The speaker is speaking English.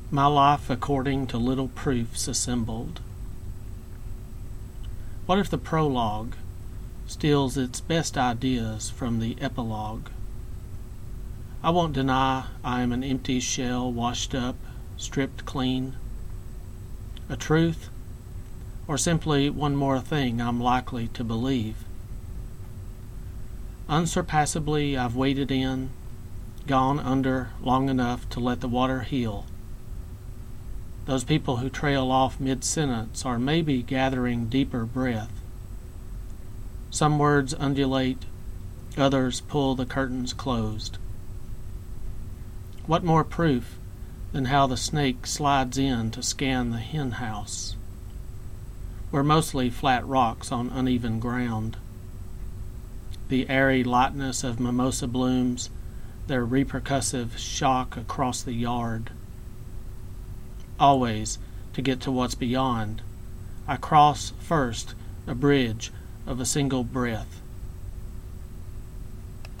My life according to little proofs assembled. What if the prologue steals its best ideas from the epilogue? I won't deny I am an empty shell washed up, stripped clean. A truth, or simply one more thing I'm likely to believe. Unsurpassably I've waded in, gone under long enough to let the water heal. Those people who trail off mid-sentence are maybe gathering deeper breath. Some words undulate, others pull the curtains closed. What more proof than how the snake slides in to scan the hen house? We're mostly flat rocks on uneven ground. The airy lightness of mimosa blooms, their repercussive shock across the yard. Always, to get to what's beyond, I cross first a bridge of a single breath.